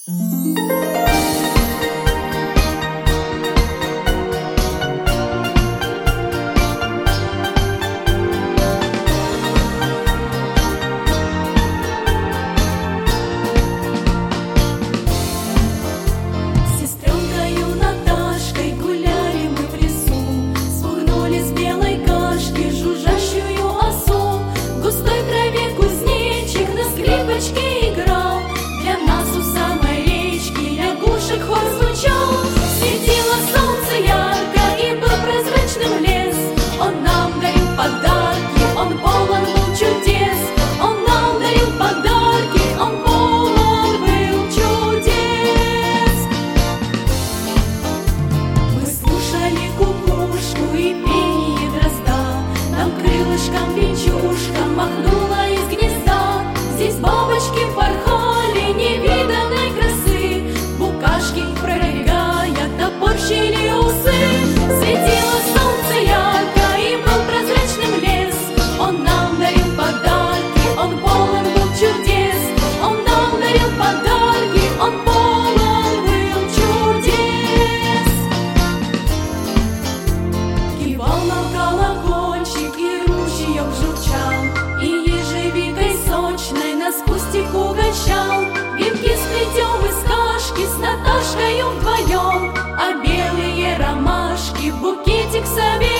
Играл, для нас у самой речки лягушек хор звучал. Светило солнце ярко и был прозрачным лес. Он нам дарил подарки, он полон был чудес. Он нам дарил подарки, он полон был чудес. Мы слушали кукушку и пение дрозда. Нам крылышком печушка махнула из гнезда. Здесь бабочки порхали невиданной красы, букашки, пробегая, топорщили усы. Светило солнце ярко и был прозрачным лес. Он нам дарил подарки, он полон был чудес. Он нам дарил подарки, он полон был чудес. Кивал нам колокольчик и ручеек журчал, и ежевикой сочной нас кустик угощал. Венки сплетем из кашки с Наташкою вдвоем, а белые ромашки в букетик соберем.